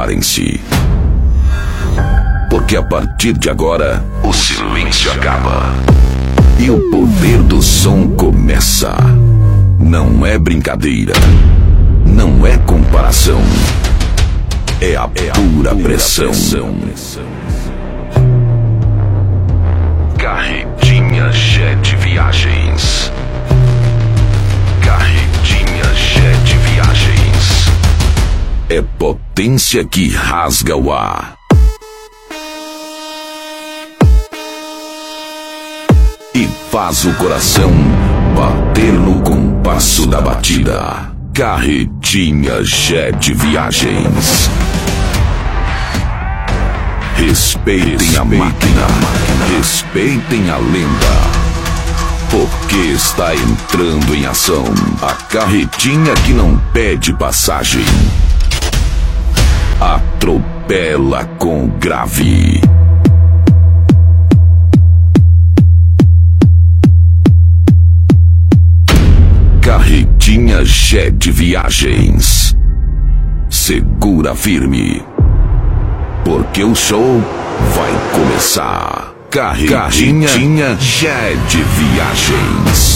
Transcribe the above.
Preparem-se, porque a partir de agora o silêncio acaba e o poder do som começa. Não é brincadeira, não é comparação, é a pura pressão. Carretinha Jet Viagens. Carretinha Jet Viagens. É potência que rasga o ar e faz o coração bater no compasso da batida. Carretinha Jet Viagens. Respeitem a máquina, respeitem a lenda, porque está entrando em ação a carretinha que não pede passagem. Atropela com grave. Carretinha Jet Viagens. Segura firme, porque o show vai começar. Carretinha Jet Viagens.